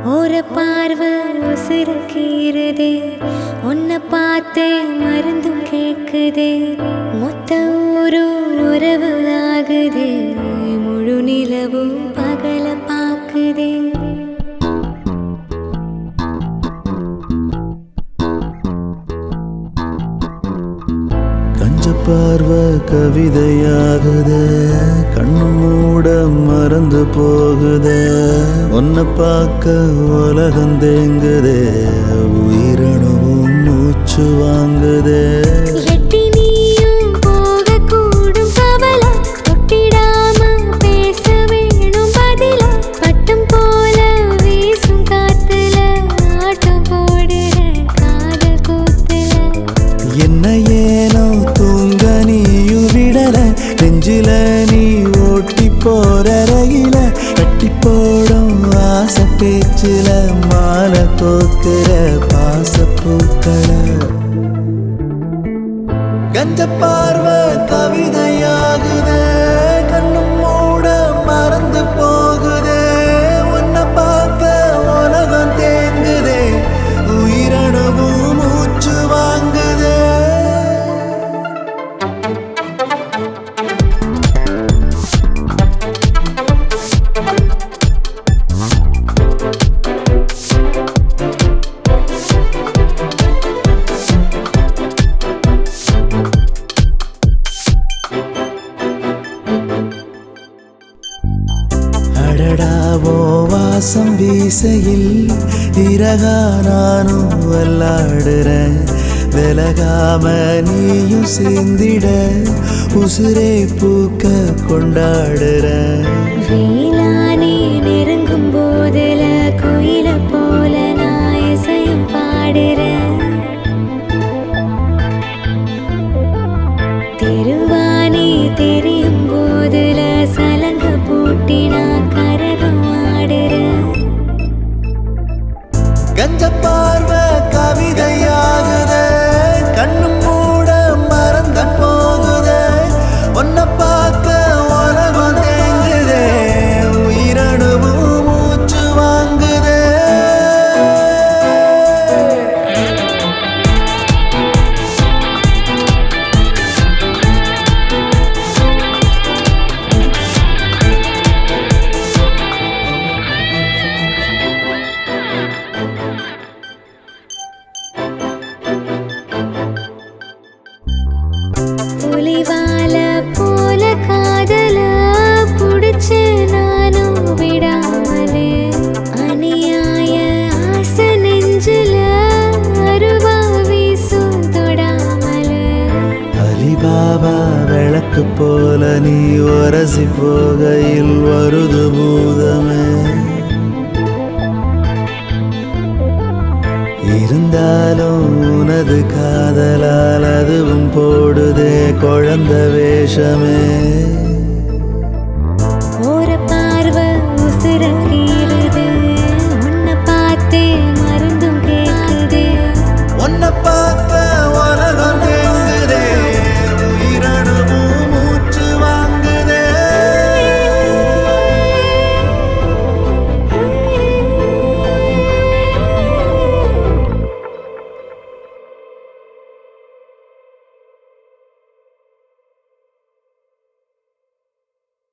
ஒரு பார்வை உசிருக்கிறதே, உன்னை பார்த்தே மருந்தும் கேட்குதே, மொத்த ஊரும் உறவு ஆகுதே, முழு நிலவும் பகல பார்க்குதே. கஞ்ச பார்வை கவிதையாகுதே, கண்ணு மூட மறந்து போகுதே, உன்னை பார்க்க உலகம் தேங்குதே, உயிரணுவும் மூச்சு வாங்குதே. நெஞ்சில நீ ஓட்டி போற ரயில கட்டி போடும் ஆசை பேச்சுல மாலை கோக்குற பாசப்பூக்கள. கஞ்ச பார்வை கவிதையாகுதே, கண்ணு மூட மறந்து போகுதே, உன்னை பார்க்க உலகம் தேங்குதே, உயிரணுவும் மூச்சு வாங்குதே. அடடாவோ வாசம் வீசையில் இறகா நானும் விளாடுறேன், விலகாம நீயும் சேர்ந்திட உசுரே பூக்க கொண்டாடுறேன். வேளானே நெருங்கும் போதுல குயில போல நான் இசையும் பாடுறேன், தெருவானே தெரியும் போதுல சலங்க பூட்டி நான் கரகம் ஆடுறேன். கஞ்ச பார்வை கவிதையாகுதே, கண்ணு மூட மறந்து போகுதே, உன்னை பார்க்க உலகம் தேங்குதே, உயிரணுவும் மூச்சு வாங்குதே. புலிவால போல காதல புடிச்சு நானும் விடாமலே, அநியாய ஆசை நெஞ்சில அருவா வீசும் தொடாமலே. அலிபாபா விளக்கு போல நீ உரசி போகையில் வருது பூதமே, இருந்தாலும் உனது காதலால் அதுவும் போடுதே குழந்தை வேஷமே. ஒரு பார்வை உசுர